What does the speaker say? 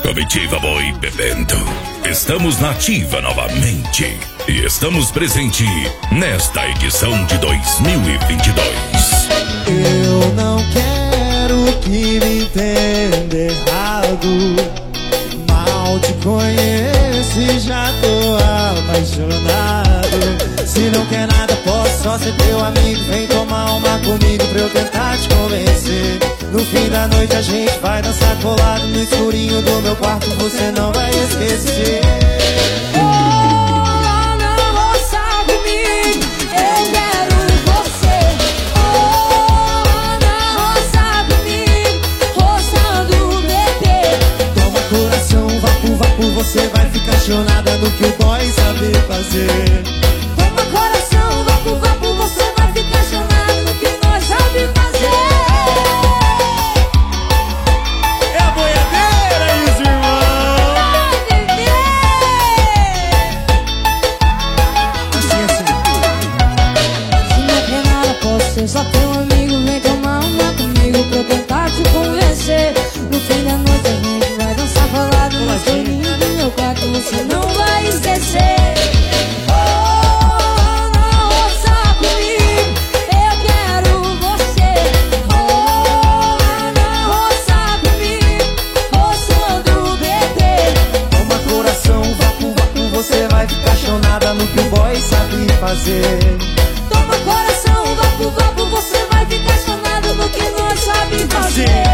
Comitiva Boi bebendo. Estamos na ativa novamente. E estamos presente nesta edição de 2022. Eu não quero que me entenda errado. Mal te conheço e já tô apaixonado. Se não quer nada, posso só ser teu amigo. Vem tomar uma comigo pra eu tentar te convencer. No fim da noite a gente vai dançar colado no escurinho do meu quarto, você não vai esquecer. Oh, não roça comigo, eu quero você. Oh, não roça comigo, roçando o bebê. Toma coração, vapo, você vai ficar chonada no que o boy sabe fazer. Toma coração, vapo, você vai ficar chonado no que nós sabe fazer. Só teu amigo, vem tomar uma comigo pra eu tentar te convencer. No fim da noite a gente vai dançar falado no escurinho do meu quarto, você não vai esquecer. Oh, não roça comigo, eu quero você. Oh, não roça comigo, roçando o bebê. Toma coração, vapo, você vai ficar chonada no que o boy sabe fazer. Toma coração, vapo, você vai ficar chonado no que nós sabe fazer.